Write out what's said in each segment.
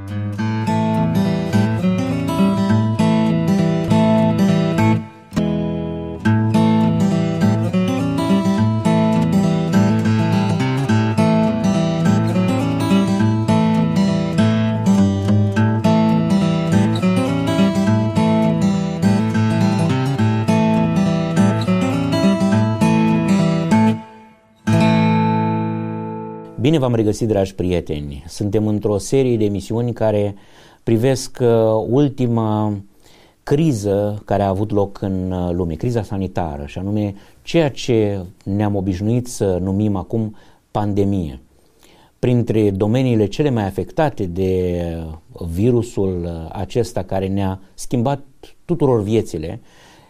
Bine v-am regăsit, dragi prieteni! Suntem într-o serie de emisiuni care privesc ultima criză care a avut loc în lume, criza sanitară, și anume ceea ce ne-am obișnuit să numim acum pandemie. Printre domeniile cele mai afectate de virusul acesta care ne-a schimbat tuturor viețile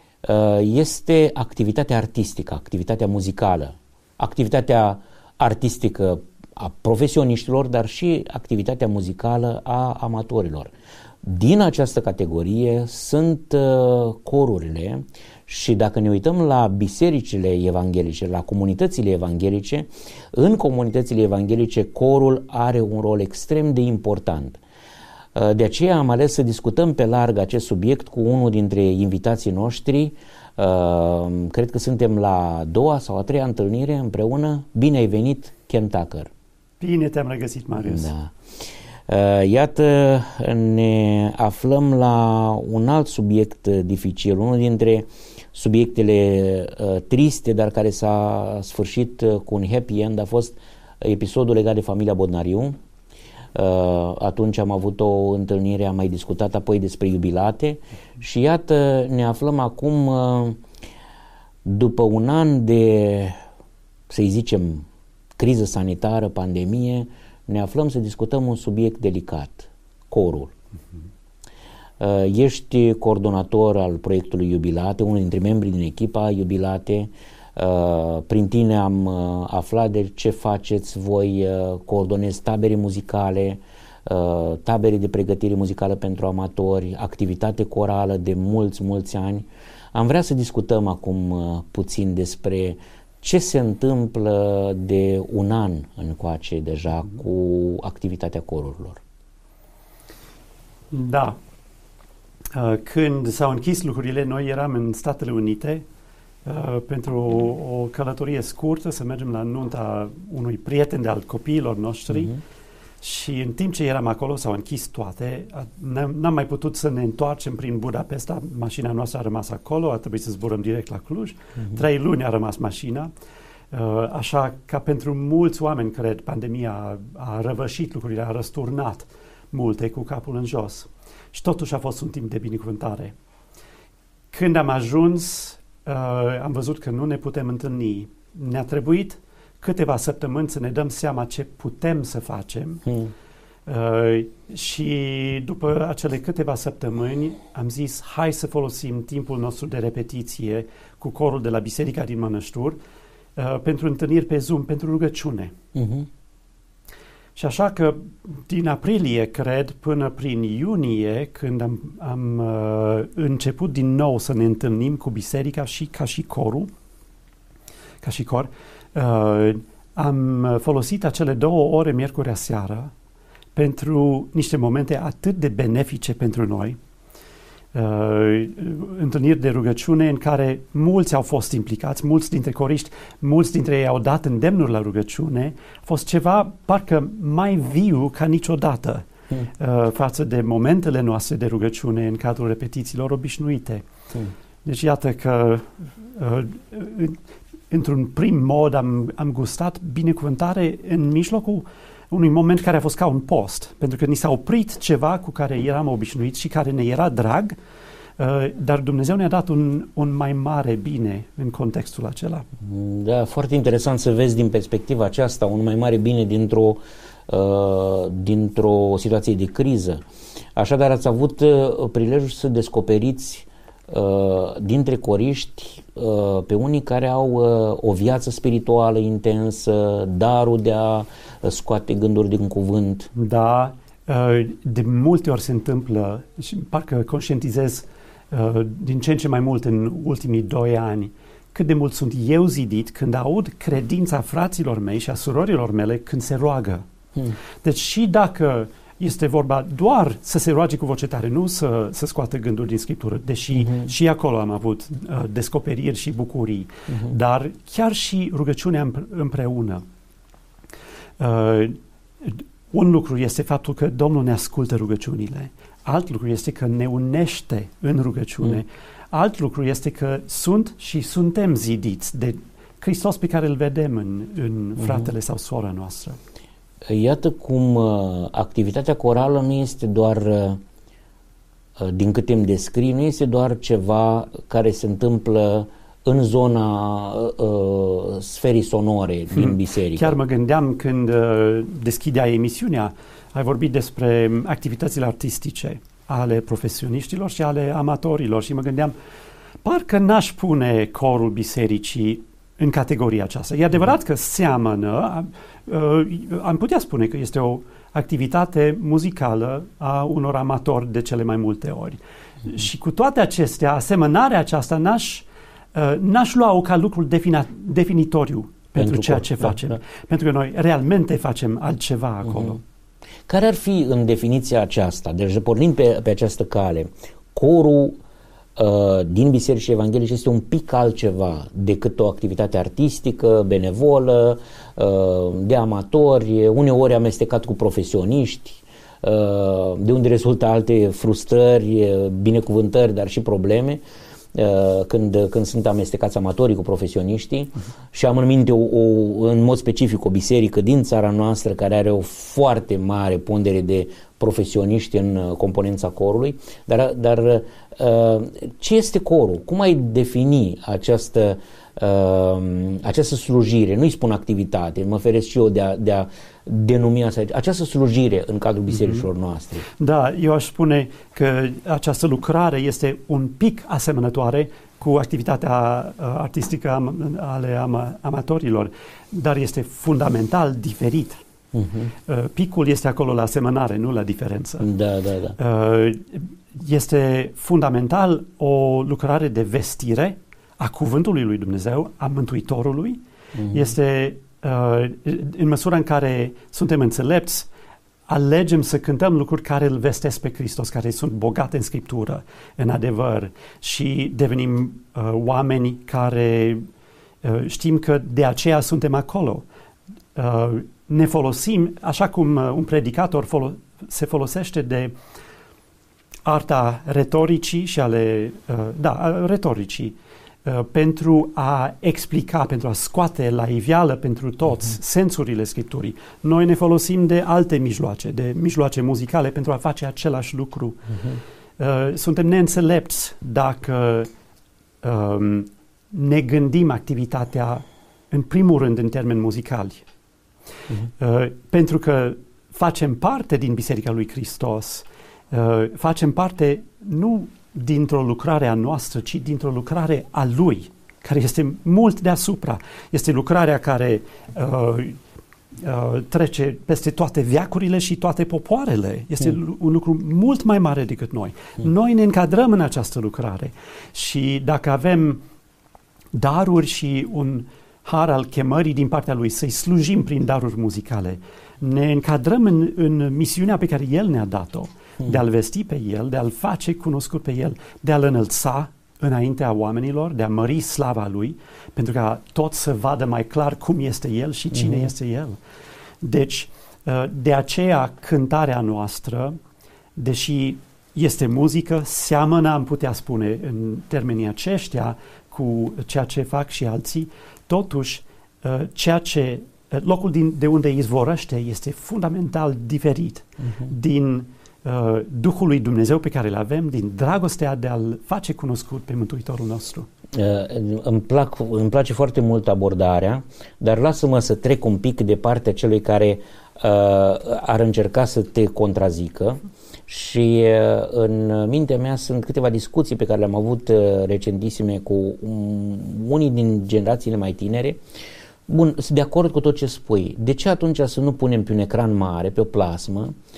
este activitatea artistică, activitatea muzicală, activitatea artistică a profesioniștilor, dar și activitatea muzicală a amatorilor. Din această categorie sunt corurile și dacă ne uităm la bisericile evanghelice, la comunitățile evanghelice, în comunitățile evanghelice corul are un rol extrem de important. De aceea am ales să discutăm pe larg acest subiect cu unul dintre invitații noștri. Cred că suntem la a doua sau a treia întâlnire împreună. Bine ai venit, Ken Tucker. Bine te-am regăsit, Marius. Da. Iată, ne aflăm la un alt subiect dificil, unul dintre subiectele triste, dar care s-a sfârșit cu un happy end, a fost episodul legat de familia Bodnariu. Atunci am avut o întâlnire, am mai discutat apoi despre jubilate și iată, ne aflăm acum după un an de, să-i zicem, criză sanitară, pandemie, ne aflăm să discutăm un subiect delicat, corul. Ești coordonator al proiectului Jubilate, unul dintre membrii din echipa Jubilate. Prin tine am aflat de ce faceți voi, coordonezi tabere muzicale, tabere de pregătire muzicală pentru amatori, activitate corală de mulți ani. Am vrea să discutăm acum puțin despre ce se întâmplă de un an încoace deja cu activitatea corurilor. Da. Când s-au închis lucrurile, noi eram în Statele Unite pentru o călătorie scurtă, să mergem la nunta unui prieten de al copiilor noștri și în timp ce eram acolo s-au închis toate, n-am mai putut să ne întoarcem prin Budapesta, mașina noastră a rămas acolo, a trebuit să zburăm direct la Cluj, 3 luni a rămas mașina, așa că pentru mulți oameni, cred, pandemia a răvășit lucrurile, a răsturnat multe cu capul în jos și totuși a fost un timp de binecuvântare. Când am ajuns, am văzut că nu ne putem întâlni. Ne-a trebuit câteva săptămâni să ne dăm seama ce putem să facem și după acele câteva săptămâni am zis hai să folosim timpul nostru de repetiție cu corul de la Biserica din Mănăștur pentru întâlniri pe Zoom, pentru rugăciune. Și așa că din aprilie, cred, până prin iunie, când am început din nou să ne întâlnim cu biserica și ca și corul, am folosit acele 2 ore miercurea seara pentru niște momente atât de benefice pentru noi, întâlniri de rugăciune în care mulți au fost implicați, mulți dintre coriști, mulți dintre ei au dat îndemnuri la rugăciune. A fost ceva parcă mai viu ca niciodată față de momentele noastre de rugăciune în cadrul repetițiilor obișnuite. Deci iată că într-un prim mod am gustat binecuvântare în mijlocul unui moment care a fost ca un post, pentru că ni s-a oprit ceva cu care eram obișnuiți și care ne era drag, dar Dumnezeu ne-a dat un mai mare bine în contextul acela. Da, foarte interesant să vezi din perspectiva aceasta un mai mare bine dintr-o situație de criză. Așadar ați avut prilejul să descoperiți dintre coriști pe unii care au o viață spirituală intensă, darul de a scoate gânduri din cuvânt. Da, de multe ori se întâmplă și parcă conștientizez din ce în ce mai mult în ultimii 2 ani cât de mult sunt eu zidit când aud credința fraților mei și a surorilor mele când se roagă. Deci și dacă este vorba doar să se roage cu voce tare, nu să scoată gânduri din Scriptură, deși și acolo am avut descoperiri și bucurii, dar chiar și rugăciunea împreună. Un lucru este faptul că Domnul ne ascultă rugăciunile, alt lucru este că ne unește în rugăciune, alt lucru este că suntem zidiți de Hristos pe care îl vedem în fratele sau sora noastră. Iată cum activitatea corală nu este doar, din câte îmi descrii, nu este doar ceva care se întâmplă în zona sferii sonore din biserică. Chiar mă gândeam când deschideai emisiunea, ai vorbit despre activitățile artistice ale profesioniștilor și ale amatorilor și mă gândeam, parcă n-aș pune corul bisericii în categoria aceasta. E adevărat că seamănă, am putea spune că este o activitate muzicală a unor amatori de cele mai multe ori. Și cu toate acestea, asemănarea aceasta n-aș lua-o ca lucru definitoriu pentru ceea ce facem. Da. Pentru că noi realmente facem altceva acolo. Care ar fi în definiția aceasta? Deci pornim pe această cale. Corul din bisericile evanghelice este un pic altceva decât o activitate artistică, benevolă, de amatori, uneori amestecat cu profesioniști, de unde rezultă alte frustrări, binecuvântări, dar și probleme când sunt amestecați amatorii cu profesioniștii. Și am în minte în mod specific o biserică din țara noastră care are o foarte mare pondere de profesioniști în componența corului, dar ce este corul? Cum ai defini această slujire? Nu-i spun activitate, mă feresc și eu de a denumi această slujire în cadrul bisericilor noastre. Da, eu aș spune că această lucrare este un pic asemănătoare cu activitatea artistică ale amatorilor, dar este fundamental diferit. Picul este acolo la asemănare, nu la diferență. Da. Este fundamental o lucrare de vestire a cuvântului lui Dumnezeu, a Mântuitorului. Este în măsura în care suntem înțelepți, alegem să cântăm lucruri care îl vestesc pe Hristos, care sunt bogate în Scriptură, în adevăr, și devenim oameni care știm că de aceea suntem acolo. Ne folosim, așa cum un predicator se folosește de arta retoricii și retoricii pentru a explica, pentru a scoate la iveală pentru toți sensurile Scripturii. Noi ne folosim de alte mijloace, de mijloace muzicale pentru a face același lucru. Suntem neînțelepți dacă ne gândim activitatea în primul rând în termeni muzicali. Pentru că facem parte din Biserica lui Hristos, facem parte nu dintr-o lucrare a noastră, ci dintr-o lucrare a Lui, care este mult deasupra. Este lucrarea care trece peste toate veacurile și toate popoarele. Este un lucru mult mai mare decât noi. Noi ne încadrăm în această lucrare și dacă avem daruri și un har al chemării din partea Lui să-i slujim prin daruri muzicale, ne încadrăm în misiunea pe care El ne-a dat-o, de a-L vesti pe El, de a-L face cunoscut pe El, de a-L înălța înaintea oamenilor, de a mări slava Lui, pentru ca toți să vadă mai clar cum este El și cine este El. Deci, de aceea cântarea noastră, deși este muzică, seamănă, am putea spune, în termenii aceștia, cu ceea ce fac și alții, totuși, locul de unde izvorăște este fundamental diferit din Duhul lui Dumnezeu pe care îl avem, din dragostea de a-L face cunoscut pe Mântuitorul nostru. Îmi place foarte mult abordarea, dar lasă-mă să trec un pic de partea celui care ar încerca să te contrazică și în mintea mea sunt câteva discuții pe care le-am avut recentissime cu unii din generațiile mai tinere. Bun, sunt de acord cu tot ce spui. De ce atunci să nu punem pe un ecran mare, pe o plasmă,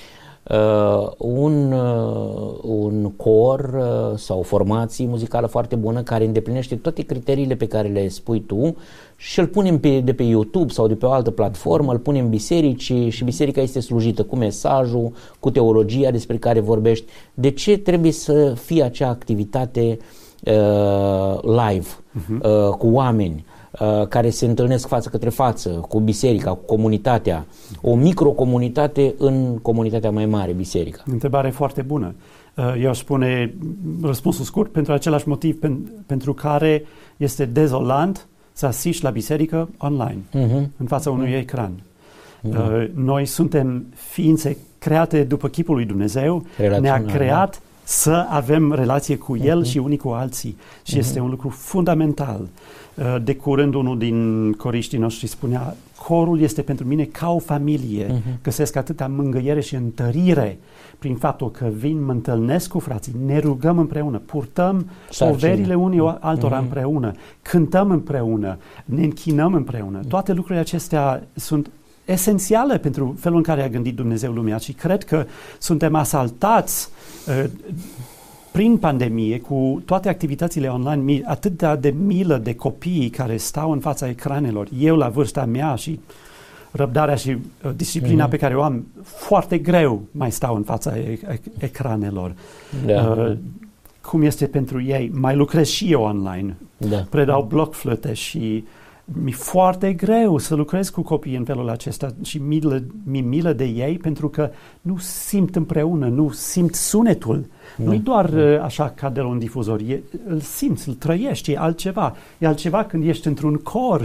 un cor sau o formație muzicală foarte bună care îndeplinește toate criteriile pe care le spui tu și îl punem de pe YouTube sau de pe o altă platformă, îl punem în biserici și biserica este slujită cu mesajul, cu teologia despre care vorbești. De ce trebuie să fie acea activitate live, cu oameni care se întâlnesc față către față, cu biserica, cu comunitatea, o microcomunitate în comunitatea mai mare, biserica? Întrebare foarte bună. Eu aș spune răspunsul scurt, pentru același motiv pentru care este dezolant să asiști la biserică online, în fața unui ecran. Noi suntem ființe create după chipul lui Dumnezeu, ne-a creat să avem relație cu El și unii cu alții. Și este un lucru fundamental. De curând unul din coriștii noștri spunea: corul este pentru mine ca o familie. Găsesc atâta mângâiere și întărire prin faptul că vin, mă întâlnesc cu frații, ne rugăm împreună, purtăm poverile unii altora împreună, cântăm împreună, ne închinăm împreună. Toate lucrurile acestea sunt esențiale pentru felul în care a gândit Dumnezeu lumea și cred că suntem asaltați prin pandemie cu toate activitățile online, atât de milă de copii care stau în fața ecranelor. Eu la vârsta mea și răbdarea și disciplina pe care o am, foarte greu mai stau în fața ecranelor. Cum este pentru ei? Mai lucrez și eu online. Predau blockflöte și mi-e foarte greu să lucrez cu copii în felul acesta și mi-e milă de ei pentru că nu simt împreună, nu simt sunetul. Nu-i doar așa ca de la un difuzor, îl simți, îl trăiești, e altceva. E altceva când ești într-un cor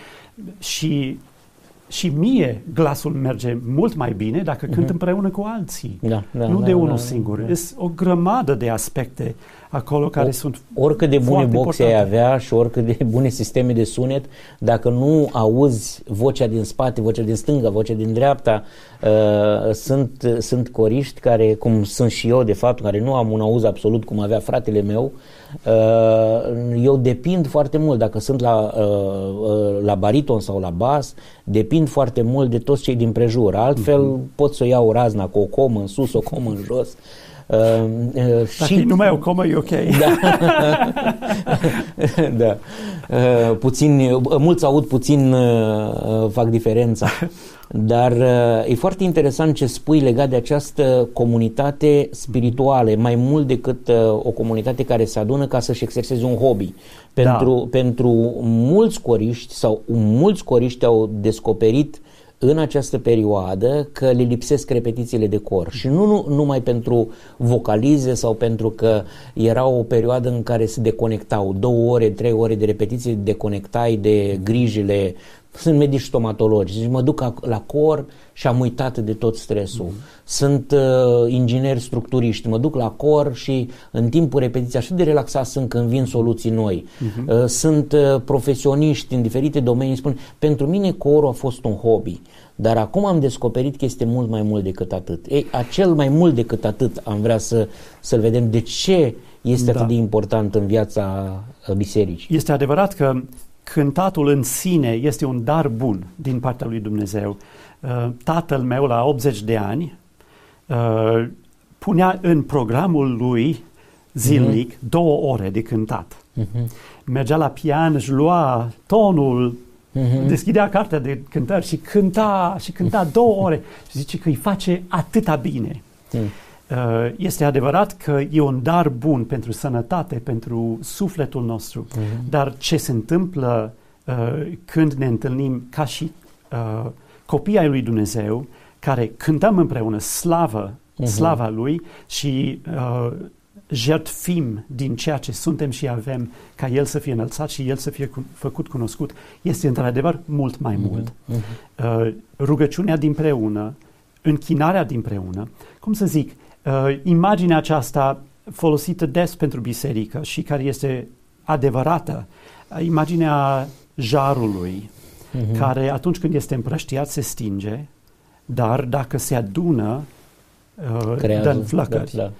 și mie glasul merge mult mai bine dacă cânt împreună cu alții. Nu de unul singur. Sunt o grămadă de aspecte acolo care sunt oricât de bune boxe ai avea și oricât de bune sisteme de sunet, dacă nu auzi vocea din spate, vocea din stânga, vocea din dreapta, sunt coriști care, cum sunt și eu de fapt, care nu am un auz absolut cum avea fratele meu, eu depind foarte mult, dacă sunt la bariton sau la bas, depind foarte mult de toți cei din prejur. Altfel pot să iau razna cu o comă în sus, o comă în jos. Dacă e numai o comă, e ok. Da. Mulți aud, puțin fac diferența. Dar e foarte interesant ce spui legat de această comunitate spirituală, mai mult decât o comunitate care se adună ca să-și exerseze un hobby. Pentru mulți coriști sau mulți coriști au descoperit în această perioadă că le lipsesc repetițiile de cor și nu numai pentru vocalize sau pentru că era o perioadă în care se deconectau 2 ore, 3 ore de repetiție, deconectai de grijile. Sunt medici stomatologi, deci mă duc la cor și am uitat de tot stresul. Sunt ingineri structuriști, mă duc la cor și în timpul repetiției așa de relaxat sunt când vin soluții noi. Sunt profesioniști în diferite domenii, spun, pentru mine corul a fost un hobby, dar acum am descoperit că este mult mai mult decât atât. Acel mai mult decât atât am vrea să-l vedem. De ce este atât de important în viața bisericii? Este adevărat că cântatul în sine este un dar bun din partea lui Dumnezeu. Tatăl meu, la 80 de ani, punea în programul lui zilnic 2 ore de cântat. Mergea la pian, își lua tonul, deschidea cartea de cântări și cânta 2 ore. Și zice că îi face atâta bine. Este adevărat că e un dar bun pentru sănătate, pentru sufletul nostru, dar ce se întâmplă când ne întâlnim ca și copii ai lui Dumnezeu, care cântăm împreună slava Lui și jertfim din ceea ce suntem și avem ca El să fie înălțat și El să fie făcut cunoscut, este într-adevăr mult mai mult. Rugăciunea dinpreună, închinarea dinpreună, cum să zic, imaginea aceasta folosită des pentru biserică și care este adevărată, imaginea jarului, care atunci când este împrăștiat se stinge, dar dacă se adună, dă în flăcări.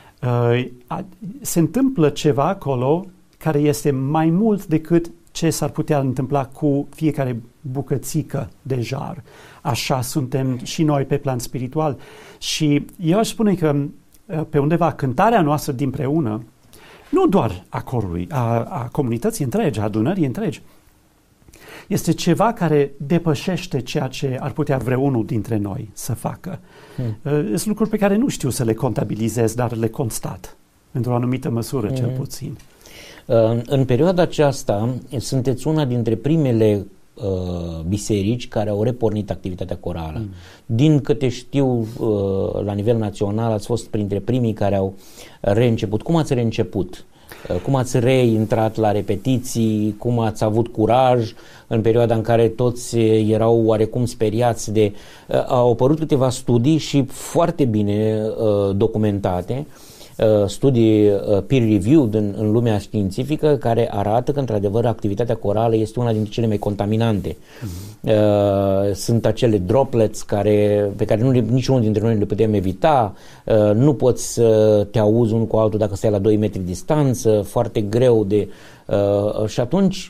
Se întâmplă ceva acolo care este mai mult decât ce s-ar putea întâmpla cu fiecare bucățică de jar. Așa suntem și noi pe plan spiritual. Și eu aș spune că pe undeva cântarea noastră dinpreună, nu doar a corului, a comunității întregi, a adunării întregi, este ceva care depășește ceea ce ar putea vreunul dintre noi să facă. Sunt lucruri pe care nu știu să le contabilizez, dar le constat, într-o anumită măsură cel puțin. În perioada aceasta sunteți una dintre primele biserici care au repornit activitatea corală. Din câte știu, la nivel național ați fost printre primii care au reînceput. Cum ați reînceput? Cum ați reintrat la repetiții? Cum ați avut curaj în perioada în care toți erau oarecum speriați de... Au apărut câteva studii și foarte bine documentate, studii peer-reviewed în lumea științifică, care arată că într-adevăr activitatea corală este una dintre cele mai contaminante. Sunt acele droplets pe care niciunul dintre noi nu le putem evita, nu poți să te auzi unul cu altul dacă stai la 2 metri distanță, foarte greu de... și atunci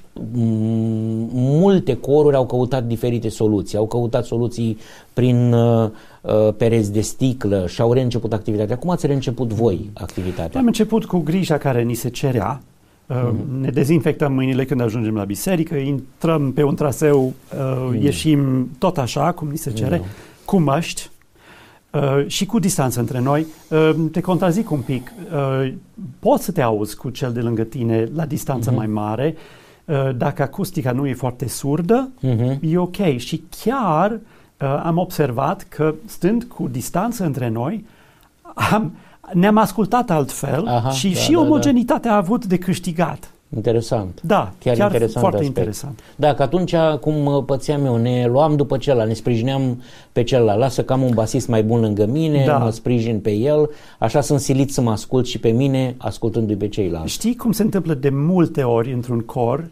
multe coruri au căutat diferite soluții, au căutat soluții prin pereți de sticlă și au reînceput activitatea. Cum ați reînceput voi activitatea? Am început cu grija care ni se cerea. Ne dezinfectăm mâinile când ajungem la biserică, intrăm pe un traseu, ieșim tot așa cum ni se cere, cu măști și cu distanță între noi. Te contrazic un pic, poți să te auzi cu cel de lângă tine la distanță mai mare, dacă acustica nu e foarte surdă, e ok. Și chiar am observat că, stând cu distanță între noi, ne-am ascultat altfel și omogenitatea a avut de câștigat. Interesant. Da, chiar interesant foarte aspect. Interesant. Da, că atunci, cum pățeam eu, ne luam după celălalt, ne sprijineam pe celălalt. Lasă că am un basist mai bun lângă mine, mă sprijin pe el, așa sunt silit să mă ascult și pe mine, ascultându-i pe ceilalți. Știi cum se întâmplă de multe ori într-un cor,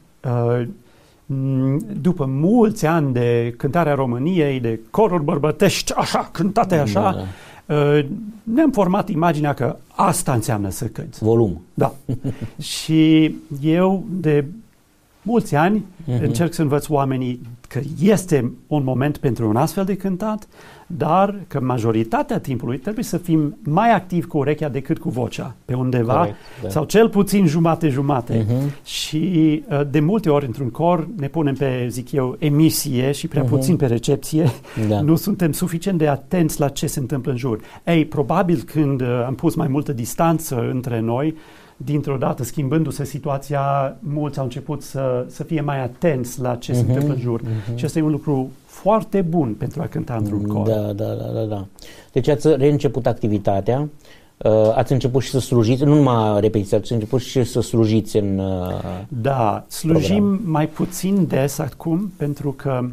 după mulți ani de cântarea României, de coruri bărbătești, așa, cântate așa, ne-am format imaginea că asta înseamnă să cânți. Volum. Da. Și eu de mulți ani încerc să învăț oamenii că este un moment pentru un astfel de cântat, dar că majoritatea timpului trebuie să fim mai activi cu urechea decât cu vocea, pe undeva, corect, sau cel puțin jumate-jumate. Și de multe ori într-un cor ne punem pe, zic eu, emisie și prea puțin pe recepție. Nu suntem suficient de atenți la ce se întâmplă în jur. Ei, probabil când am pus mai multă distanță între noi, dintr-o dată, schimbându-se situația, mulți au început să fie mai atenți la ce se întâmplă în jur. Și asta e un lucru foarte bun pentru a cânta într-un cor. Da. Deci ați reînceput activitatea, ați început și să slujiți, nu numai repetiții, ați început și să slujiți în Da, slujim program. Mai puțin des acum, pentru că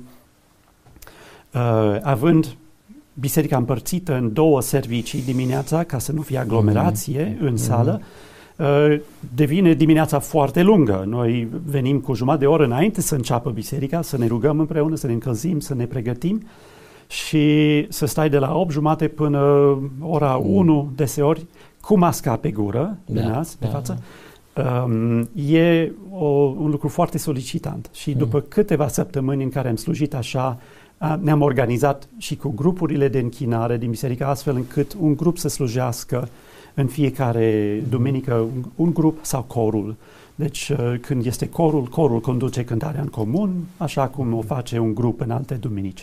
având biserica împărțită în 2 servicii dimineața, ca să nu fie aglomerație în sală, devine dimineața foarte lungă. Noi venim cu jumătate de oră înainte să înceapă biserica, să ne rugăm împreună, să ne încălzim, să ne pregătim și să stai de la 8:30 până ora 1 deseori cu masca pe gură, pe față. E un lucru foarte solicitant și după câteva săptămâni în care am slujit așa, ne-am organizat și cu grupurile de închinare din biserică, astfel încât un grup să slujească în fiecare duminică, un grup sau corul. Deci când este corul conduce cântarea în comun, așa cum o face un grup în alte duminici.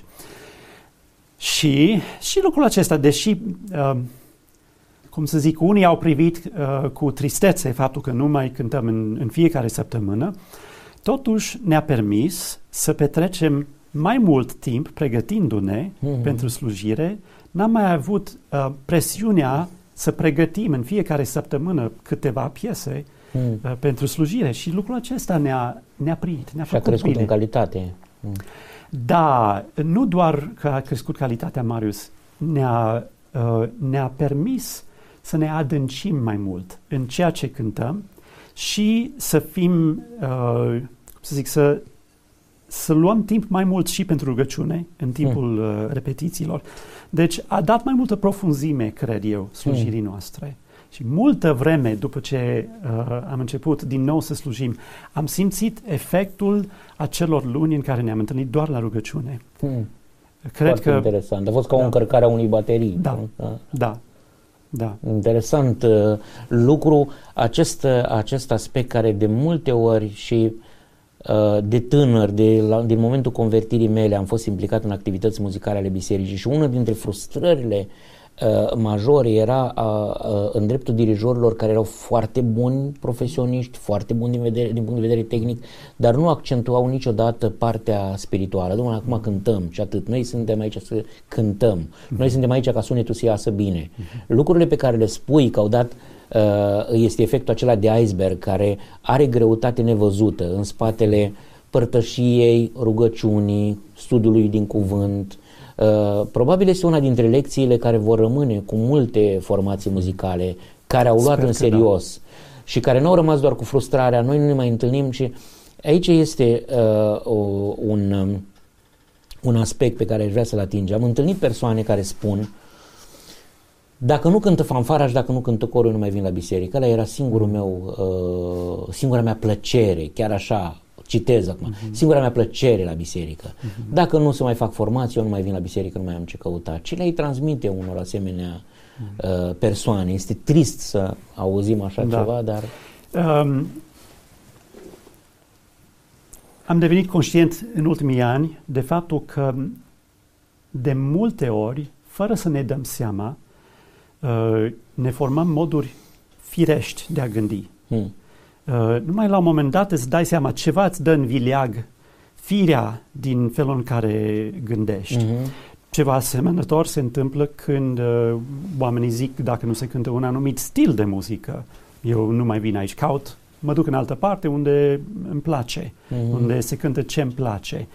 Și lucrul acesta, deși, cum să zic, unii au privit cu tristețe faptul că nu mai cântăm în fiecare săptămână, totuși ne-a permis să petrecem mai mult timp pregătindu-ne pentru slujire. N-am mai avut presiunea să pregătim în fiecare săptămână câteva piese pentru slujire și lucrul acesta ne-a primit, ne-a făcut crescut bine. În calitate. Da, nu doar că a crescut calitatea, Marius, ne-a permis să ne adâncim mai mult în ceea ce cântăm și să fim, să luăm timp mai mult și pentru rugăciune în timpul repetițiilor. Deci a dat mai multă profunzime, cred eu, slujirii noastre. Și multă vreme după ce am început din nou să slujim, am simțit efectul acelor luni în care ne-am întâlnit doar la rugăciune. Cred foarte că interesant. A fost ca o încărcare a unei baterii. Da. Interesant lucru, acest aspect care de multe ori și de tânăr, din momentul convertirii mele, am fost implicat în activități muzicale ale bisericii și una dintre frustrările majore era în dreptul dirijorilor care erau foarte buni profesioniști, foarte buni din punct de vedere tehnic, dar nu accentuau niciodată partea spirituală. Dom'le, acum cântăm și atât. Noi suntem aici să cântăm. Noi suntem aici ca sunetul să iasă bine. Lucrurile pe care le spui că au dat este efectul acela de iceberg care are greutate nevăzută în spatele părtășiei, rugăciunii, studiului din cuvânt. Probabil este una dintre lecțiile care vor rămâne cu multe formații muzicale care au luat în serios și care nu au rămas doar cu frustrarea, noi nu ne mai întâlnim. Și aici este un aspect pe care aș vrea să-l ating. Am întâlnit persoane care spun: dacă nu cântă fanfara și dacă nu cântă corul, nu mai vin la biserică. Ăla era singura mea plăcere, chiar așa, citez acum, singura mea plăcere la biserică. Dacă nu se mai fac formații, eu nu mai vin la biserică, nu mai am ce căuta. Cine îi transmite unor asemenea persoane? Este trist să auzim așa ceva, dar... Am devenit conștient în ultimii ani de faptul că de multe ori, fără să ne dăm seama, ne formăm moduri firești de a gândi. Numai la un moment dat îți dai seama, ceva îți dă în vileag firea din felul în care gândești. Ceva asemănător se întâmplă când oamenii zic, dacă nu se cântă un anumit stil de muzică, eu nu mai vin aici, mă duc în altă parte unde îmi place, unde se cântă ce îmi place.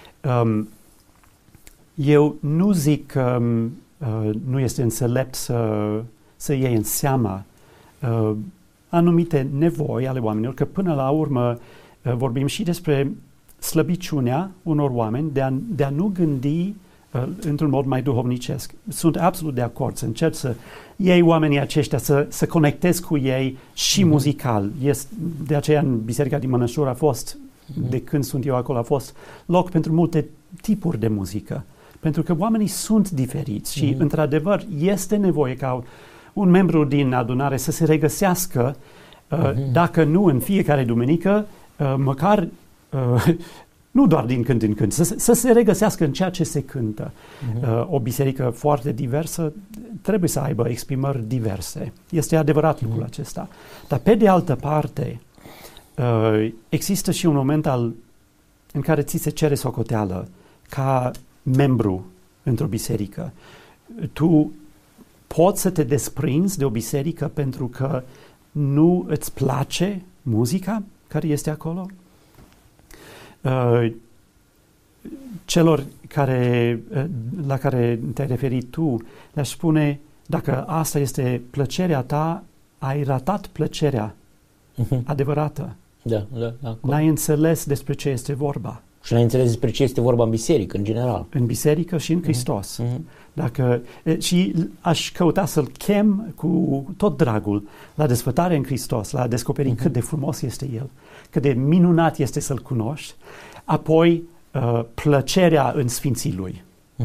Eu nu zic că nu este înțelept să iei în seama anumite nevoi ale oamenilor, că până la urmă vorbim și despre slăbiciunea unor oameni de a nu gândi într-un mod mai duhovnicesc. Sunt absolut de acord să încerci să iei oamenii aceștia, să conectezi cu ei și muzical. De aceea în Biserica din Mănășur a fost, de când sunt eu acolo, a fost loc pentru multe tipuri de muzică. Pentru că oamenii sunt diferiți și, într-adevăr, este nevoie ca un membru din adunare să se regăsească, dacă nu în fiecare duminică, măcar, nu doar din când în când, să se regăsească în ceea ce se cântă. O biserică foarte diversă trebuie să aibă exprimări diverse. Este adevărat lucrul acesta. Dar, pe de altă parte, există și un moment în care ți se cere socoteală ca membru într-o biserică. Tu poți să te desprinzi de o biserică pentru că nu îți place muzica care este acolo? Celor la care te-ai referit tu, le-aș spune, dacă asta este plăcerea ta, ai ratat plăcerea adevărată. Da. N-ai înțeles despre ce este vorba. Și n-ai înțeles despre ce este vorba în biserică, în general. În biserică și în Hristos. Și aș căuta să-l chem cu tot dragul la desfătare în Hristos, la a descoperi cât de frumos este El, cât de minunat este să-L cunoști, apoi plăcerea în sfinții Lui.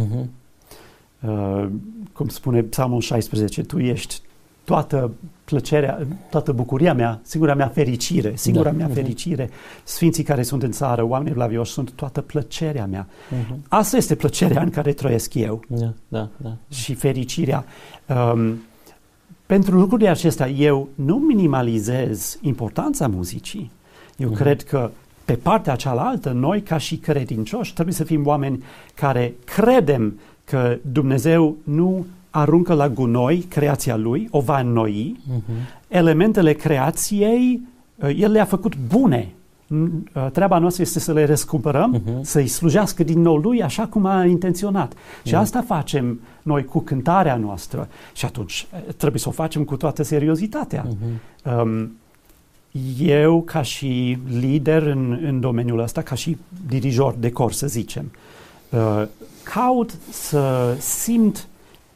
Cum spune Psalmul 16, tu ești toată plăcerea, toată bucuria mea, singura mea fericire, sfinții care sunt în țară, oamenii blavioși, sunt toată plăcerea mea. Asta este plăcerea în care trăiesc eu. Da. Și fericirea. Pentru lucrurile acestea, eu nu minimalizez importanța muzicii. Eu cred că pe partea cealaltă, noi ca și credincioși trebuie să fim oameni care credem că Dumnezeu nu aruncă la gunoi creația Lui, o va înnoi, elementele creației, El le-a făcut bune. Treaba noastră este să le răscumpărăm, să-i slujească din nou Lui așa cum a intenționat. Și asta facem noi cu cântarea noastră. Și atunci trebuie să o facem cu toată seriozitatea. Eu, ca și lider în domeniul ăsta, ca și dirijor de cor, să zicem, caut să simt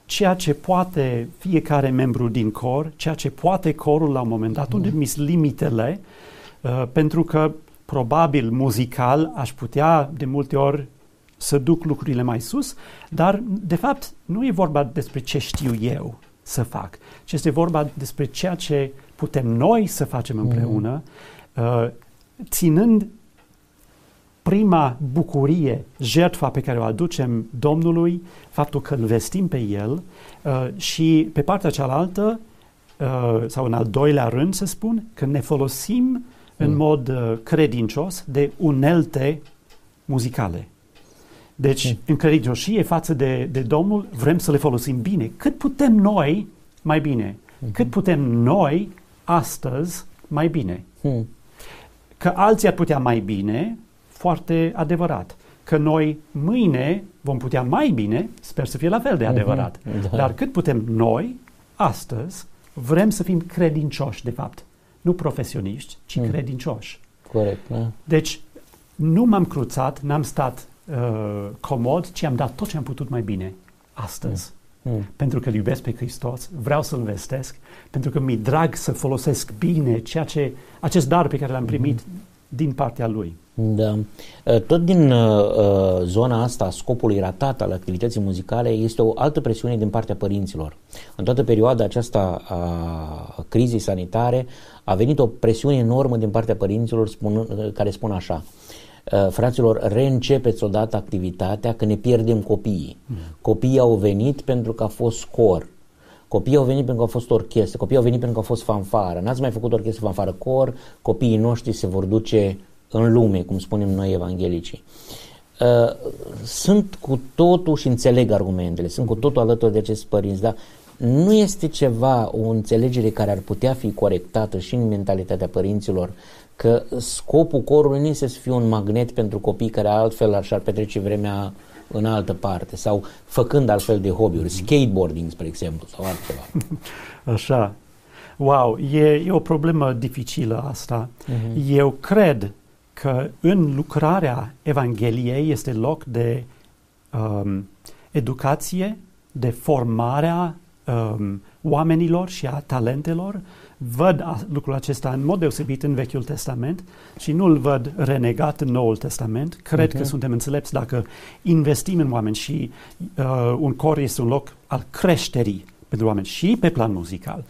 ceea ce poate fiecare membru din cor, ceea ce poate corul la un moment dat, unde mi sunt limitele, pentru că probabil muzical aș putea de multe ori să duc lucrurile mai sus, dar de fapt nu e vorba despre ce știu eu să fac, ci este vorba despre ceea ce putem noi să facem împreună, ținând prima bucurie, jertfa pe care o aducem Domnului, faptul că îl vestim pe El, și pe partea cealaltă, sau în al doilea rând să spun, că ne folosim în mod credincios de unelte muzicale. Deci, în credincioșie față de Domnul, vrem să le folosim bine. Cât putem noi mai bine? Cât putem noi astăzi mai bine? Că alții ar putea mai bine, foarte adevărat. Că noi mâine vom putea mai bine, sper să fie la fel de adevărat. Da. Dar cât putem noi astăzi, vrem să fim credincioși, de fapt. Nu profesioniști, ci credincioși. Corect, da. Deci, nu m-am cruțat, n-am stat comod, ci am dat tot ce am putut mai bine astăzi. Pentru că îl iubesc pe Hristos, vreau să-L vestesc, pentru că mi-e drag să folosesc bine acest dar pe care l-am primit din partea Lui. Da. Tot din zona asta, scopului ratat al activității muzicale, este o altă presiune din partea părinților. În toată perioada aceasta a crizei sanitare a venit o presiune enormă din partea părinților care spun așa: fraților, reîncepeți odată activitatea, că ne pierdem copiii. Copiii au venit pentru că a fost cor. Copiii au venit pentru că a fost orchestră. Copiii au venit pentru că a fost fanfară. N-ați mai făcut orchestră, fanfară, cor. Copiii noștri se vor duce în lume, cum spunem noi evanghelicii. Sunt cu totul, și înțeleg argumentele, sunt cu totul alături de acești părinți, dar nu este ceva, o înțelegere care ar putea fi corectată și în mentalitatea părinților, că scopul corului nu este să fie un magnet pentru copii care altfel și-ar petrece vremea în altă parte sau făcând altfel de hobby-uri, skateboarding, spre exemplu, sau altceva. Așa. Wow, e o problemă dificilă asta. Eu cred că în lucrarea Evangheliei este loc de educație, de formarea oamenilor și a talentelor. Văd lucrul acesta în mod deosebit în Vechiul Testament și nu-l văd renegat în Noul Testament. Cred că suntem înțelepți dacă investim în oameni și un cor este un loc al creșterii pentru oameni și pe plan muzical.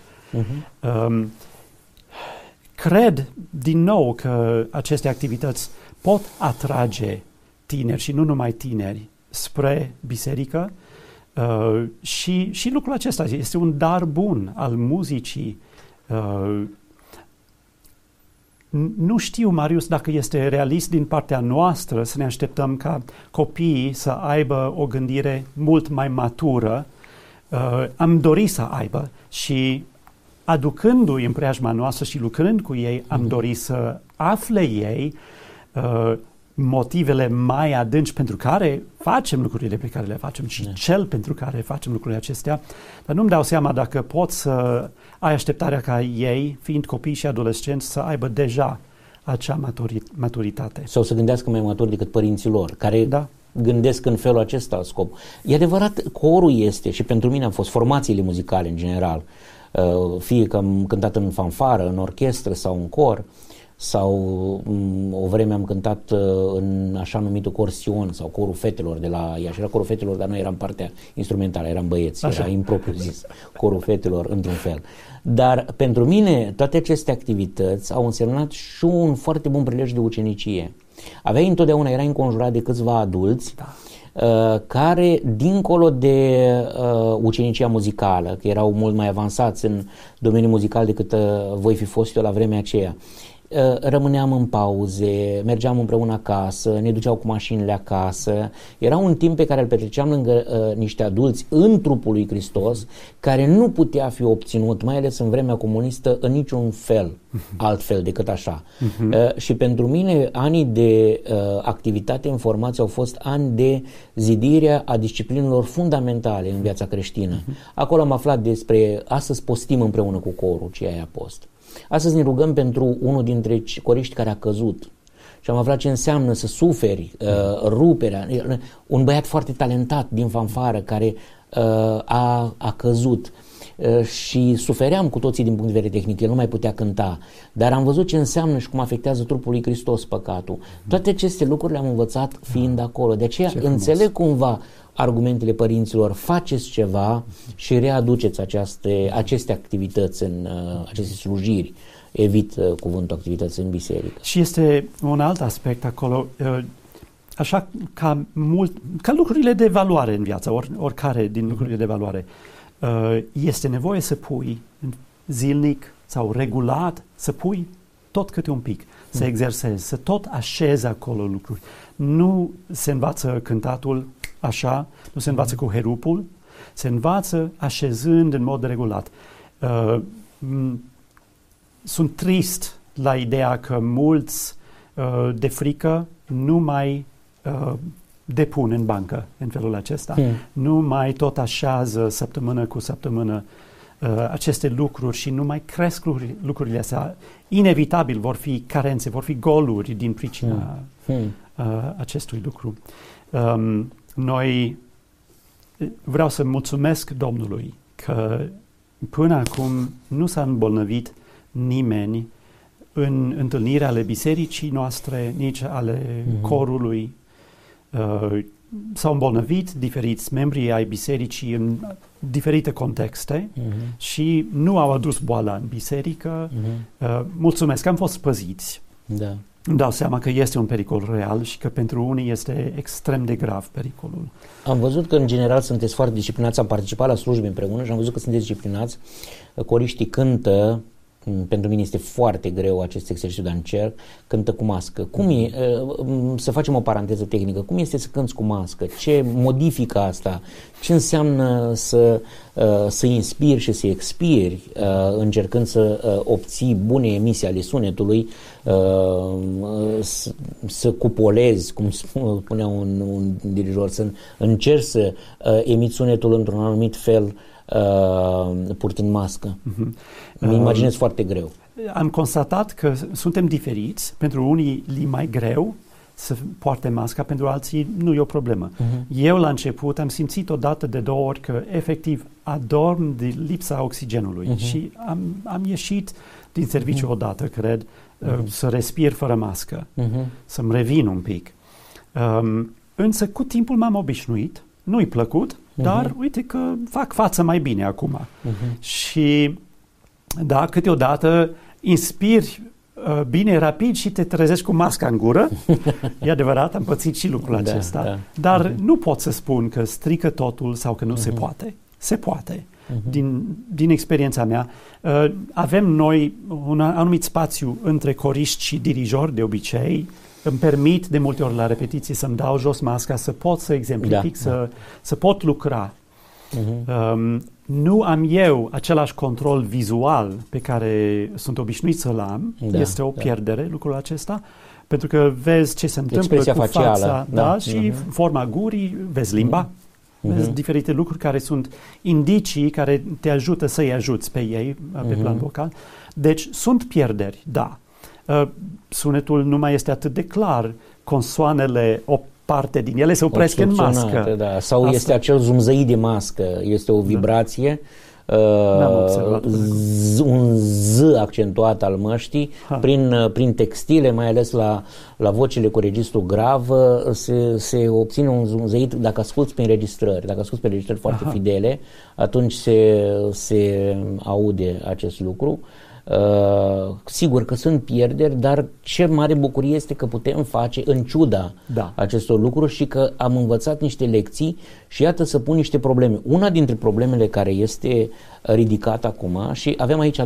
Cred din nou că aceste activități pot atrage tineri și nu numai tineri spre biserică și lucrul acesta este un dar bun al muzicii. Nu știu, Marius, dacă este realist din partea noastră să ne așteptăm ca copiii să aibă o gândire mult mai matură. Am dorit să aibă și aducându-i în preajma noastră și lucrând cu ei, am dorit să afle ei motivele mai adânci pentru care facem lucrurile pe care le facem și cel pentru care facem lucrurile acestea, dar nu-mi dau seama dacă pot să ai așteptarea ca ei, fiind copii și adolescenți, să aibă deja acea maturitate. Sau să gândească mai matur decât părinții lor, care gândesc în felul acesta scop. E adevărat, corul este, și pentru mine au fost formațiile muzicale în general, fie că am cântat în fanfară, în orchestră sau în cor, sau o vreme am cântat în așa numitul cor Sion sau corul fetelor de la Iași. Era corul fetelor, dar noi eram partea instrumentală, eram băieți, așa. Era impropriu zis corul fetelor într-un fel. Dar pentru mine toate aceste activități au însemnat și un foarte bun prilej de ucenicie. Întotdeauna erai înconjurat de câțiva adulți care, dincolo de ucenicia muzicală, că erau mult mai avansați în domeniul muzical decât voi fi fost eu la vremea aceea, rămâneam în pauze, mergeam împreună acasă, ne duceau cu mașinile acasă. Era un timp pe care îl petreceam lângă niște adulți în trupul lui Hristos, care nu putea fi obținut, mai ales în vremea comunistă, în niciun fel altfel decât așa. Și pentru mine anii de activitate în formație au fost ani de zidire a disciplinelor fundamentale în viața creștină. Acolo am aflat despre, astăzi postim împreună cu corul, ce e post. Astăzi ne rugăm pentru unul dintre coriști care a căzut și am aflat ce înseamnă să suferi ruperea. Un băiat foarte talentat din fanfară care a căzut și sufeream cu toții din punct de vedere tehnic, el nu mai putea cânta, dar am văzut ce înseamnă și cum afectează trupul lui Hristos păcatul. Toate aceste lucruri le-am învățat fiind acolo. De aceea înțeleg cumva argumentele părinților, faceți ceva și readuceți aceste activități, aceste slujiri. Evit cuvântul activități în biserică. Și este un alt aspect acolo, așa ca lucrurile de valoare în viață, oricare din lucrurile de valoare, este nevoie să pui zilnic sau regulat, să pui tot câte un pic, să exersezi, să tot așezi acolo lucruri. Nu se învață cântatul așa, nu se învață cu herupul, se învață așezând în mod regulat. Sunt trist la ideea că mulți de frică nu mai depun în bancă în felul acesta. Nu mai tot așează săptămână cu săptămână aceste lucruri și nu mai cresc lucrurile astea. Inevitabil vor fi carențe, vor fi goluri din pricina acestui lucru. Noi vreau să mulțumesc Domnului că până acum nu s-a îmbolnăvit nimeni în întâlnirea ale bisericii noastre, nici ale corului. S-au îmbolnăvit diferiți membri ai bisericii în diferite contexte și nu au adus boala în biserică. Mulțumesc, am fost păziți. Da. Îmi dau seama că este un pericol real și că pentru unii este extrem de grav pericolul. Am văzut că în general sunteți foarte disciplinați, am participat la slujbe împreună și am văzut că sunteți disciplinați. Coriștii cântă, pentru mine este foarte greu acest exercițiu, dar încerc, cântă cu mască. Cum e, să facem o paranteză tehnică, cum este să cânți cu mască? Ce modifică asta? Ce înseamnă să inspiri și să expiri, încercând să obții bune emisii ale sunetului, să cupolezi, cum spunea un dirijor, să încerci să emiți sunetul într-un anumit fel, purtând mască. Îmi imaginez foarte greu. Am constatat că suntem diferiți. Pentru unii li mai greu să poarte masca, pentru alții nu e o problemă. Eu la început am simțit odată de 2 ori că efectiv adorm de lipsa oxigenului și am ieșit din serviciu odată, cred, să respir fără mască, să-mi revin un pic. Însă cu timpul m-am obișnuit, nu-i plăcut, dar uite că fac față mai bine acum. Și da, câteodată inspiri bine, rapid și te trezești cu masca în gură. E adevărat, am pățit și lucrul acesta. Dar nu pot să spun că strică totul sau că nu se poate. Se poate. Din experiența mea, avem noi un anumit spațiu între coriști și dirijori de obicei. Îmi permit de multe ori la repetiții să-mi dau jos masca, să pot să exemplific, să pot lucra. Nu am eu același control vizual pe care sunt obișnuit să-l am. Este o pierdere lucrul acesta, pentru că vezi ce se întâmplă cu fața și forma gurii, vezi limba, vezi diferite lucruri care sunt indicii care te ajută să-i ajuți pe ei pe plan vocal. Deci sunt pierderi, da. Sunetul nu mai este atât de clar, consoanele, o parte din ele se opresc în mască. Da. Sau asta este acel zumzăit de mască, este o vibrație, un Z accentuat al măștii, prin textile, mai ales la vocile cu registru grav, se obține un zumzăit dacă asculți pe înregistrări, foarte fidele, atunci se aude acest lucru. Sigur că sunt pierderi, dar ce mare bucurie este că putem face în ciuda acestor lucruri și că am învățat niște lecții și iată să pun niște probleme. Una dintre problemele care este ridicată acum, și avem aici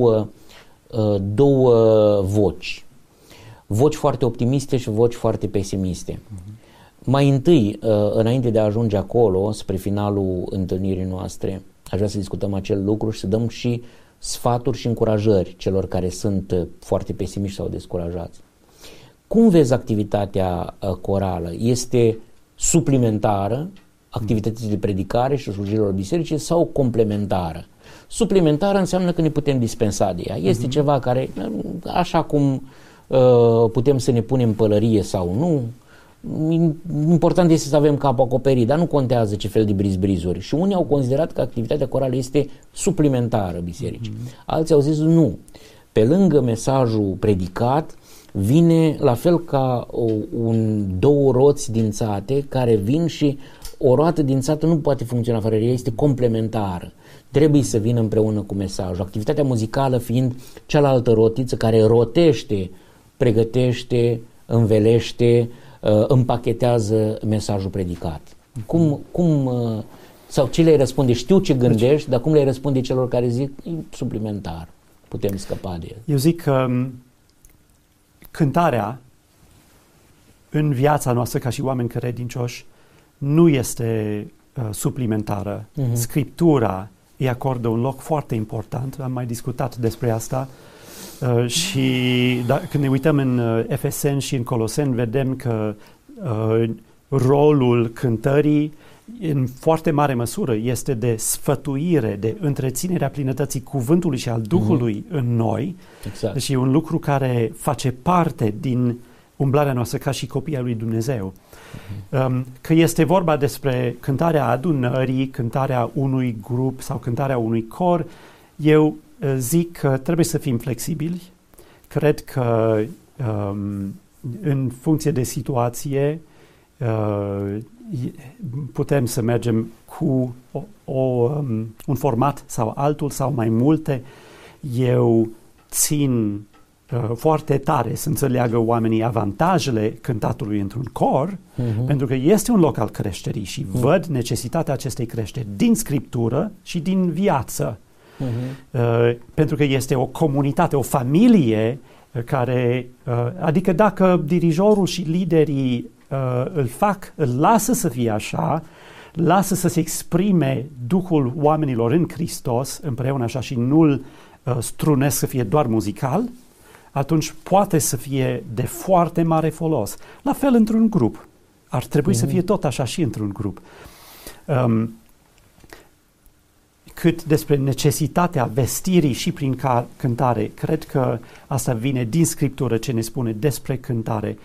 două voci foarte optimiste și voci foarte pesimiste. Mai întâi, înainte de a ajunge acolo, spre finalul întâlnirii noastre, aș vrea să discutăm acel lucru și să dăm și sfaturi și încurajări celor care sunt foarte pesimiști sau descurajați. Cum vezi activitatea corală? Este suplimentară activității de predicare și slujirilor bisericii sau complementară? Suplimentară înseamnă că ne putem dispensa de ea. Este ceva care, așa cum putem să ne punem pălărie sau nu, important este să avem capul acoperit, dar nu contează ce fel de brizuri. Și unii au considerat că activitatea corală este suplimentară bisericii. Alții au zis nu. Pe lângă mesajul predicat, vine la fel ca două roți dințate care vin și o roată dințată nu poate funcționa fără ea, este complementară. Trebuie să vină împreună cu mesajul. Activitatea muzicală fiind cealaltă rotiță care rotește, pregătește, învelește, împachetează mesajul predicat. Sau ce le răspunde? Știu ce gândești, dar cum le răspunde celor care zic e suplimentar, putem scăpa de el? Eu zic că cântarea în viața noastră ca și oameni credincioși nu este suplimentară. Scriptura îi acordă un loc foarte important, am mai discutat despre asta și când ne uităm în Efeseni și în Coloseni vedem că rolul cântării în foarte mare măsură este de sfătuire, de întreținerea plinătății cuvântului și al Duhului în noi. Exact. Deci e un lucru care face parte din umblarea noastră ca și copii ai lui Dumnezeu. Că este vorba despre cântarea adunării, cântarea unui grup sau cântarea unui cor, eu zic că trebuie să fim flexibili. Cred că în funcție de situație putem să mergem cu un format sau altul sau mai multe. Eu țin foarte tare să înțeleagă oamenii avantajele cântatului într-un cor, pentru că este un loc al creșterii și văd necesitatea acestei creșteri din Scriptură și din viață. Pentru că este o comunitate, o familie care, adică dacă dirijorul și liderii îl lasă să fie așa, lasă să se exprime Duhul oamenilor în Hristos împreună așa și nu-l strunesc să fie doar muzical, atunci poate să fie de foarte mare folos. La fel într-un grup. Ar trebui să fie tot așa și într-un grup. Cât despre necesitatea vestirii și prin cântare, cred că asta vine din Scriptură ce ne spune despre cântare.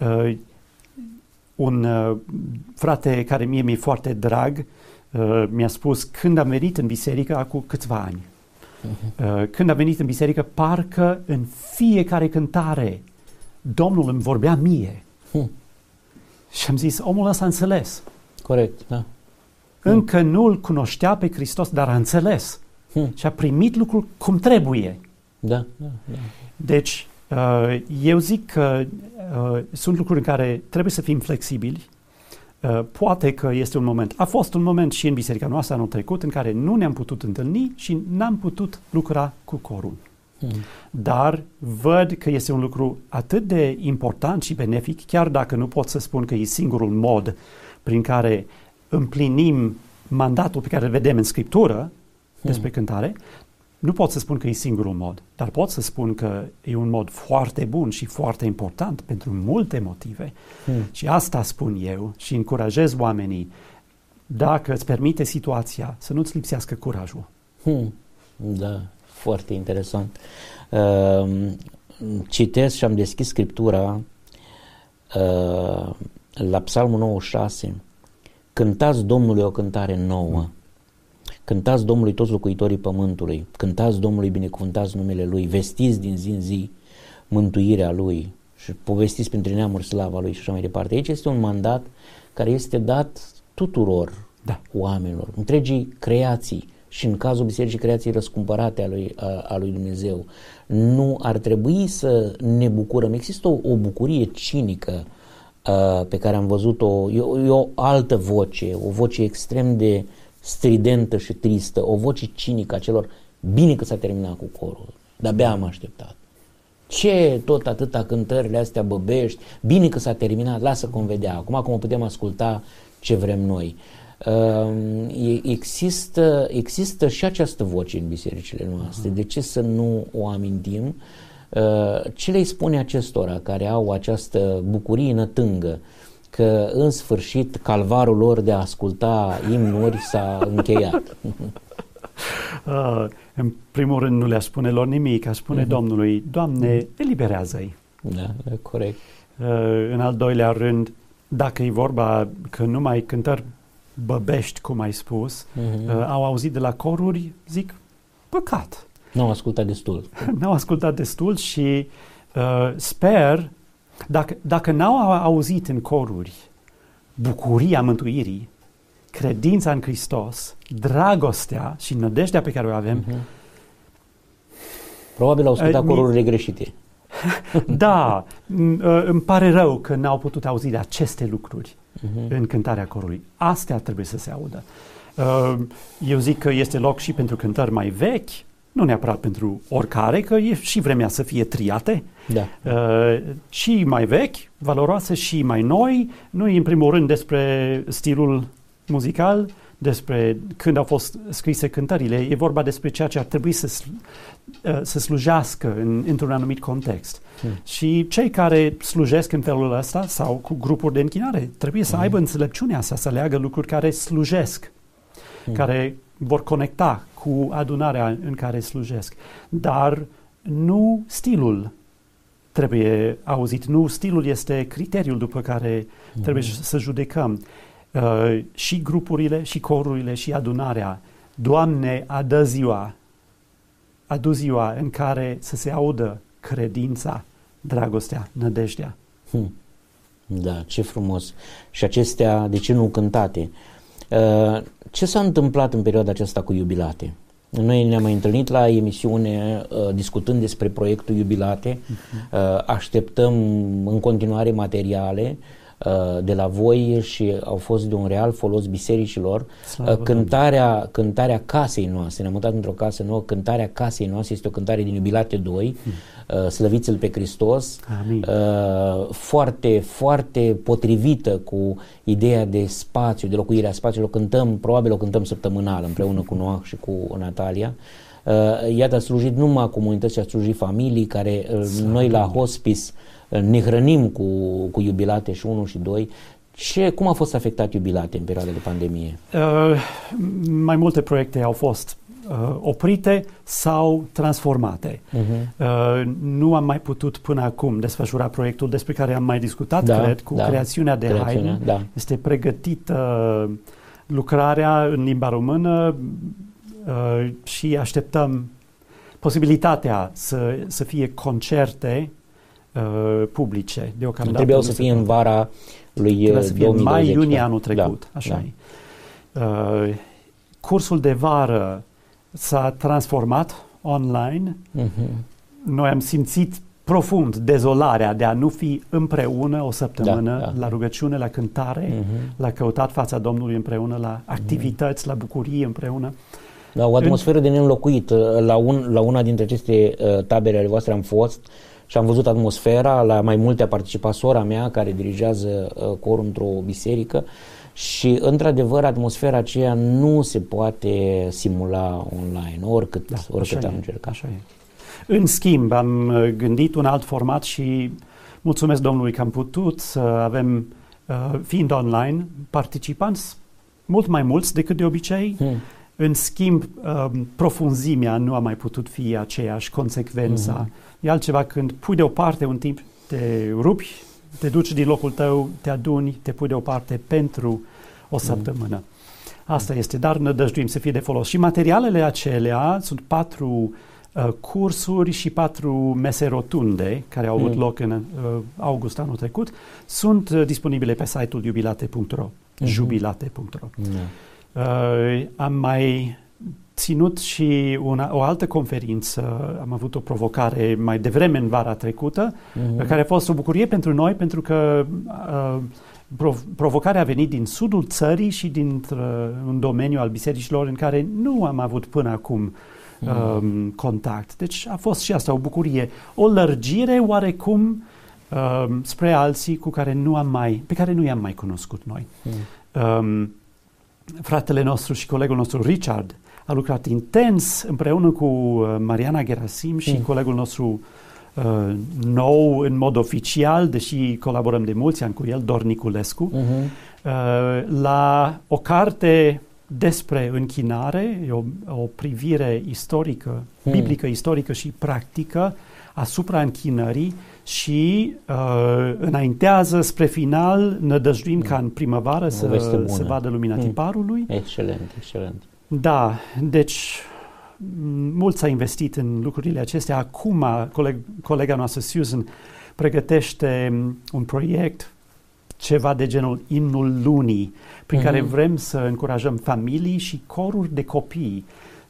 Un frate care mie mi-e foarte drag mi-a spus când am venit în biserică acum câțiva ani. Când am venit în biserică, parcă în fiecare cântare Domnul îmi vorbea mie. Și am zis, omul ăsta a înțeles. Corect, da. Încă nu îl cunoștea pe Hristos, dar a înțeles. Și a primit lucrul cum trebuie. Da. Deci, eu zic că sunt lucruri în care trebuie să fim flexibili. Poate că este un moment, a fost un moment și în biserica noastră anul trecut în care nu ne-am putut întâlni și n-am putut lucra cu corul. Dar văd că este un lucru atât de important și benefic, chiar dacă nu pot să spun că e singurul mod prin care împlinim mandatul pe care îl vedem în Scriptură despre cântare, nu pot să spun că e singurul mod, dar pot să spun că e un mod foarte bun și foarte important pentru multe motive. Și asta spun eu și încurajez oamenii, dacă îți permite situația, să nu-ți lipsească curajul. Da, foarte interesant. Citesc și am deschis Scriptura la Psalmul 96. Cântați Domnului o cântare nouă. Cântați Domnului toți locuitorii pământului, cântați Domnului, binecuvântați numele Lui, vestiți din zi în zi mântuirea Lui și povestiți printre neamuri slava Lui și așa mai departe. Aici este un mandat care este dat tuturor oamenilor, întregii creații și în cazul Bisericii Creației răscumpărate a lui Dumnezeu. Nu ar trebui să ne bucurăm. Există o bucurie cinică pe care am văzut-o, e o altă voce, o voce extrem de stridentă și tristă, o voce cinică a celor, bine că s-a terminat cu corul, de-abia am așteptat. Ce tot atâta cântările astea băbești, bine că s-a terminat, lasă cum vedea, acum putem asculta ce vrem noi. Există și această voce în bisericile noastre, de ce să nu o amintim? Ce le spune acestora care au această bucurie nătângă că în sfârșit calvarul lor de a asculta imnuri s-a încheiat? În primul rând nu le-aș spune lor nimic, aș spune Domnului, Doamne, eliberează-i. Da, corect. În al doilea rând, dacă e vorba că numai cântări băbești, cum ai spus, au auzit de la coruri, zic, păcat. N-au ascultat destul. N-au ascultat destul și sper, dacă n-au auzit în coruri bucuria mântuirii, credința în Hristos, dragostea și nădejdea pe care o avem, probabil au ascultat corurile greșite. Da, îmi pare rău că n-au putut auzi de aceste lucruri în cântarea corului. Astea trebuie să se audă. Eu zic că este loc și pentru cântări mai vechi, nu neapărat pentru oricare, că e și vremea să fie triate. Da. Și mai vechi, valoroase, și mai noi. Nu e în primul rând despre stilul muzical, despre când au fost scrise cântările, e vorba despre ceea ce ar trebui să slujească într-un anumit context. Și cei care slujesc în felul ăsta sau cu grupuri de închinare trebuie să aibă înțelepciunea asta, să leagă lucruri care slujesc, care vor conecta cu adunarea în care slujesc. Dar nu stilul trebuie auzit, nu stilul este criteriul după care trebuie să judecăm. Și grupurile, și corurile, și adunarea. Doamne, adu ziua în care să se audă credința, dragostea, nădejdea. Da, ce frumos. Și acestea, de ce nu cântate? Ce s-a întâmplat în perioada aceasta cu Iubilate? Noi ne-am mai întâlnit la emisiune discutând despre proiectul Iubilate. Așteptăm în continuare materiale de la voi și au fost de un real folos bisericilor. Cântarea casei noastre, ne-am mutat într-o casă nouă, cântarea casei noastre este o cântare din Iubilate 2, Slăviți-l pe Hristos. Foarte, foarte potrivită cu ideea de spațiu, de locuirea spațiului. Probabil o cântăm săptămânal împreună cu Noah și cu Natalia. Iată, a slujit numai comunități, a slujit familii care noi la hospice ne hrănim cu Iubilate și 1 și 2. Cum a fost afectat Iubilate în perioada de pandemie? Mai multe proiecte au fost oprite sau transformate. Nu am mai putut până acum desfășura proiectul despre care am mai discutat, cred, cu creațiunea de haine. Da. Este pregătită lucrarea în limba română și așteptăm posibilitatea să fie concerte publice. Deocamdată trebuiau să fie în vara lui 2020. Mai-iunie anul trecut. Așa e. Cursul de vară s-a transformat online. Noi am simțit profund dezolarea de a nu fi împreună o săptămână la rugăciune, la cântare, la căutat fața Domnului împreună, la activități, la bucurie împreună. Da, o atmosferă de neînlocuit. La una dintre aceste tabere ale voastre am fost și am văzut atmosfera. La mai multe a participat sora mea care dirigează corul într-o biserică și într-adevăr atmosfera aceea nu se poate simula online, oricât am încercat. Așa e. În schimb, am gândit un alt format și mulțumesc Domnului că am putut să avem, fiind online, participanți mult mai mulți decât de obicei. În schimb, profunzimea nu a mai putut fi aceeași, consecvența. E altceva când pui deoparte un timp, te rupi, te duci din locul tău, te aduni, te pui deoparte pentru o săptămână. Asta este, dar nădăjduim să fie de folos. Și materialele acelea sunt 4 cursuri și 4 mese rotunde care au avut loc în august anul trecut. Sunt disponibile pe site-ul jubilate.ro. Jubilate.ro. Am mai ținut și o altă conferință, am avut o provocare mai devreme în vara trecută, care a fost o bucurie pentru noi, pentru că provocarea a venit din sudul țării și dintr-un domeniu al bisericilor în care nu am avut până acum contact. Deci a fost și asta o bucurie, o lărgire oarecum spre alții pe care nu i-am mai cunoscut noi. Fratele nostru și colegul nostru Richard a lucrat intens împreună cu Mariana Gerasim și colegul nostru nou în mod oficial, deși colaborăm de mulți ani cu el, Dor Niculescu, la o carte despre închinare, e o privire istorică, biblică, istorică și practică asupra închinării și înaintează spre final, nădăjduim ca în primăvară să se vadă lumina tiparului. Excelent, excelent. Da, deci mult s-a investit în lucrurile acestea. Acum colega noastră Susan pregătește un proiect, ceva de genul Imnul Lunii, prin care vrem să încurajăm familii și coruri de copii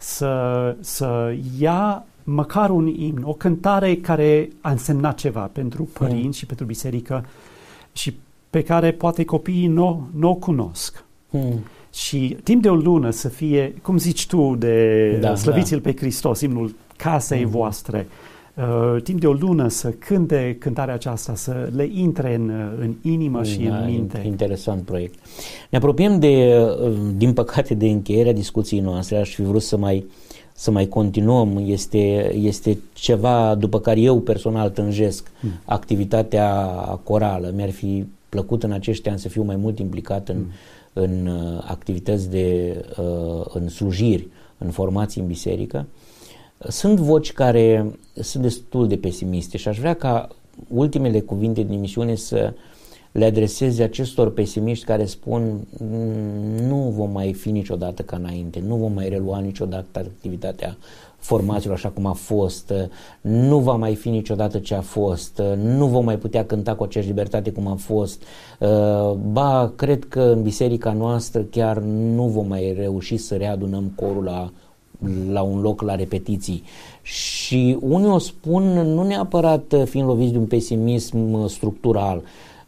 să ia măcar un imn, o cântare care a însemnat ceva pentru părinți și pentru biserică și pe care poate copiii nu o cunosc. Și timp de o lună să fie, cum zici tu, de slăviți-l pe Hristos, imnul casei voastre, timp de o lună să cânte cântarea aceasta, să le intre în inimă și în minte. Interesant proiect. Ne apropiem din păcate, de încheierea discuției noastre. Aș fi vrut să mai continuăm. Este ceva după care eu personal tânjesc, activitatea corală. Mi-ar fi plăcut în acești ani să fiu mai mult implicat în activități în slujiri, în formații în biserică. Sunt voci care sunt destul de pesimiste și aș vrea ca ultimele cuvinte din emisiune să le adreseze acestor pesimiști care spun nu vom mai fi niciodată ca înainte, nu vom mai relua niciodată activitatea formațiilor așa cum a fost, nu va mai fi niciodată ce a fost, nu vom mai putea cânta cu aceeași libertate cum a fost, ba, cred că în biserica noastră chiar nu vom mai reuși să readunăm corul la un loc la repetiții. Și unii o spun nu neapărat fiind loviți de un pesimism structural,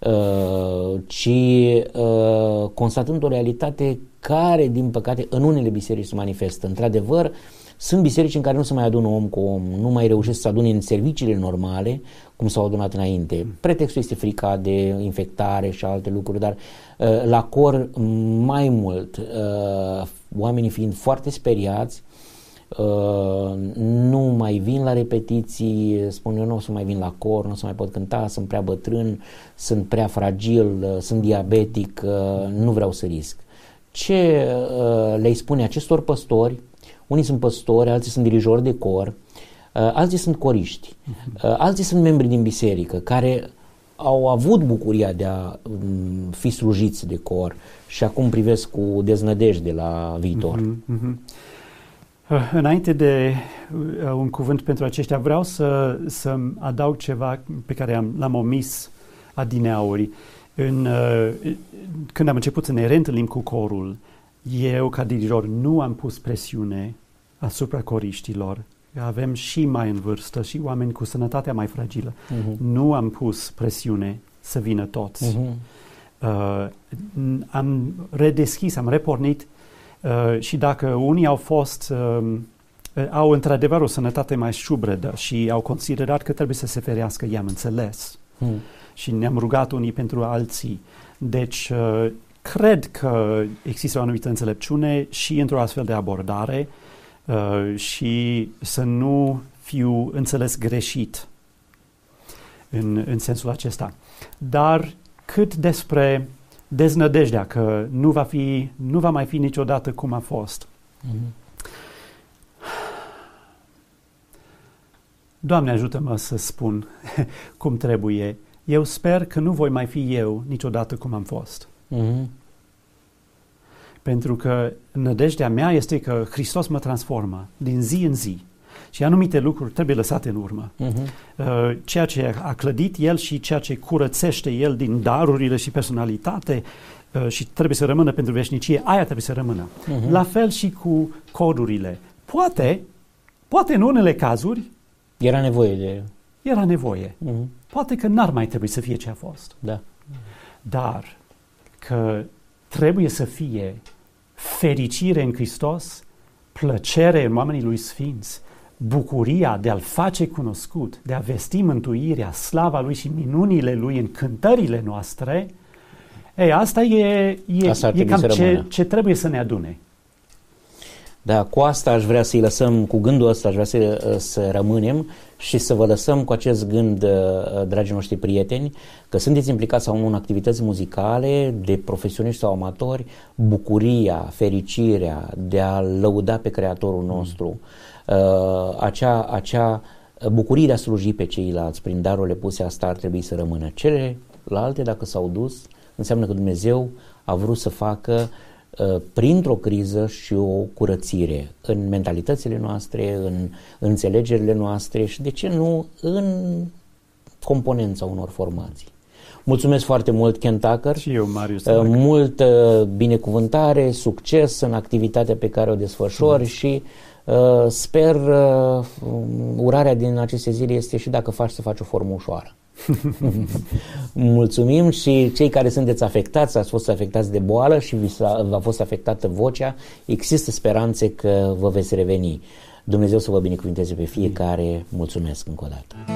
ci constatând o realitate care, din păcate, în unele biserici se manifestă. Într-adevăr, sunt biserici în care nu se mai adună om cu om, nu mai reușesc să adune în serviciile normale, cum s-au adunat înainte. Pretextul este frica de infectare și alte lucruri, dar la cor mai mult, oamenii fiind foarte speriați, nu mai vin la repetiții, spun eu nu o să mai vin la cor, nu o să mai pot cânta, sunt prea bătrân, sunt prea fragil, sunt diabetic, nu vreau să risc. Ce le-i spune acestor păstori? Unii sunt păstori, alții sunt dirijori de cor, alții sunt coriști, alții sunt membri din biserică care au avut bucuria de a fi slujiți de cor și acum privesc cu deznădejde la viitor. Înainte de un cuvânt pentru aceștia, vreau să adaug ceva pe care l-am omis adineauri. Când am început să ne reîntâlnim cu corul, eu, ca dirijor, nu am pus presiune asupra coriștilor. Avem și mai în vârstă și oameni cu sănătatea mai fragilă. Nu am pus presiune să vină toți. Am redeschis, am repornit și dacă unii au într-adevăr o sănătate mai șubredă și au considerat că trebuie să se ferească, i-am înțeles. Și ne-am rugat unii pentru alții. Deci, cred că există o anumită înțelepciune și într-o astfel de abordare și să nu fiu înțeles greșit în sensul acesta. Dar cât despre deznădejdea că nu va mai fi niciodată cum a fost. Doamne, ajută-mă să spun cum trebuie. Eu sper că nu voi mai fi eu niciodată cum am fost. Pentru că nădejdea mea este că Hristos mă transformă din zi în zi. Și anumite lucruri trebuie lăsate în urmă. Ceea ce a clădit El și ceea ce curățește El din darurile și personalitate și trebuie să rămână pentru veșnicie, aia trebuie să rămână. La fel și cu codurile. Poate în unele cazuri era nevoie. Poate că n-ar mai trebui să fie ce a fost. Da. Dar că trebuie să fie fericire în Hristos, plăcere în oamenii Lui Sfinți, bucuria de a-L face cunoscut, de a vesti mântuirea, slava Lui și minunile Lui în cântările noastre, asta e cam ce trebuie să ne adune. Da, cu asta aș vrea să-i lăsăm, cu gândul ăsta aș vrea să rămânem și să vă lăsăm cu acest gând, dragii noștri prieteni, că sunteți implicați sau în activități muzicale, de profesioniști sau amatori, bucuria, fericirea de a lăuda pe Creatorul nostru, acea bucurie de a sluji pe ceilalți prin darurile puse, asta ar trebui să rămână. Celelalte, dacă s-au dus, înseamnă că Dumnezeu a vrut să facă printr-o criză și o curățire în mentalitățile noastre, în înțelegerile noastre și, de ce nu, în componența unor formații. Mulțumesc foarte mult, Ken Tucker. Și eu, Marius. Multă binecuvântare, succes în activitatea pe care o desfășori și sper, urarea din aceste zile este și dacă faci, să faci o formă ușoară. Mulțumim și cei care sunteți afectați, ați fost afectați de boală și v-a fost afectată vocea, există speranțe că vă veți reveni. Dumnezeu să vă binecuvânteze pe fiecare. Mulțumesc încă o dată.